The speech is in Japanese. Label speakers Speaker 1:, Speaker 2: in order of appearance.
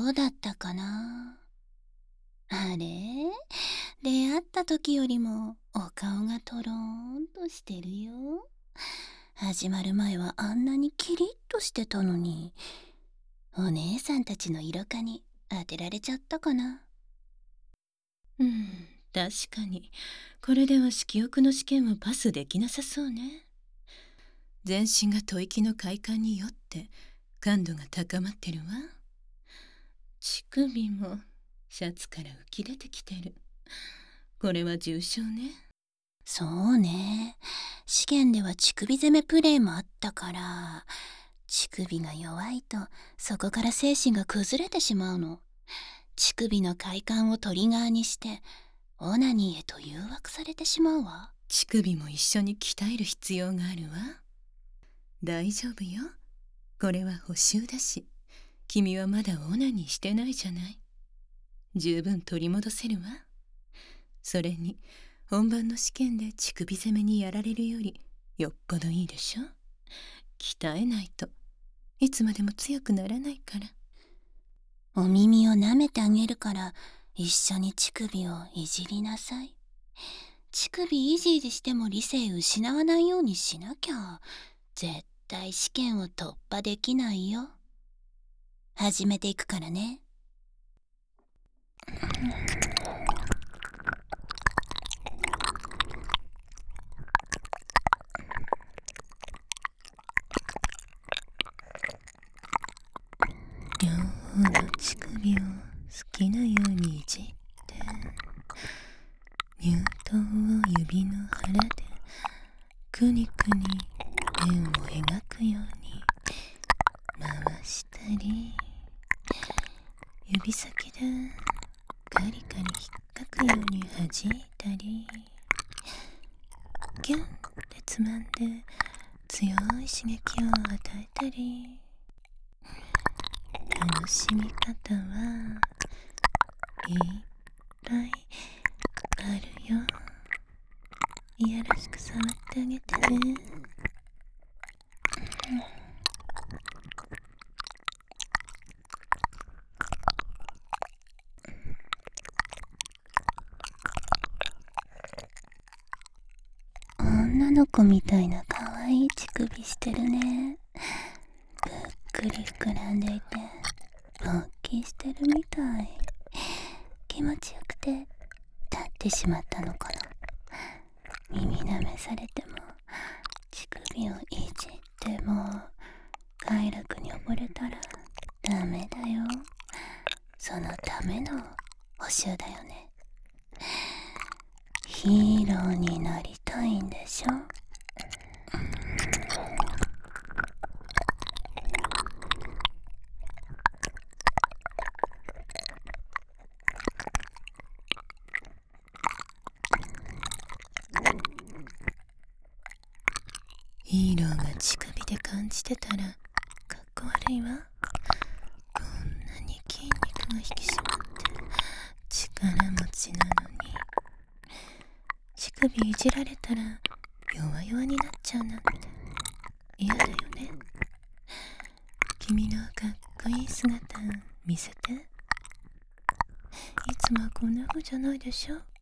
Speaker 1: うだったかな。あれ、出会った時よりもお顔がトローンとしてるよ。始まる前はあんなにキリッとしてたのに、お姉さんたちの色化に当てられちゃったかな。
Speaker 2: 確かにこれでは記憶の試験をパスできなさそうね。全身が吐息の快感によって感度が高まってるわ。乳首もシャツから浮き出てきてる。これは重症ね。
Speaker 1: そうね。試験では乳首攻めプレイもあったから、乳首が弱いとそこから精神が崩れてしまうの。乳首の快感をトリガーにしてオナニーへと誘惑されてしまうわ。
Speaker 2: 乳首も一緒に鍛える必要があるわ。大丈夫よ。これは補習だし、君はまだオナニーしてないじゃない。十分取り戻せるわ。それに本番の試験で乳首攻めにやられるよりよっぽどいいでしょ。鍛えないといつまでも強くならないから。
Speaker 1: お耳を舐めてあげるから一緒に乳首をいじりなさい。乳首いじいじしても理性失わないようにしなきゃ絶対試験を突破できないよ。始めていくからね。
Speaker 2: 両方の乳首を好きなようにいじって、乳頭を指の腹でくにくに円を描くように回したり、指先でカリカリ引っかくように弾いたり、ギュンってつまんで強い刺激を与えたり。楽しみ方はいっぱいあるよ。いやらしく触ってあげてね。
Speaker 1: 女の子みたいな可愛い乳首してるね。ぷっくり膨らんでいて勃起してるみたい。気持ちよくて立ってしまったのかな。耳舐めされても乳首をいじっても快楽に溺れたらダメだよ。そのための補習だよね。ヒーローになりたいんでしょ。
Speaker 2: ヒーローが乳首で感じてたらかっこ悪いわ。こんなに筋肉が引き締まって力持ちなのに、乳首いじられたら弱々になっちゃうなんて嫌だよね。君のかっこいい姿見せて。いつもはこんな風じゃないでしょ。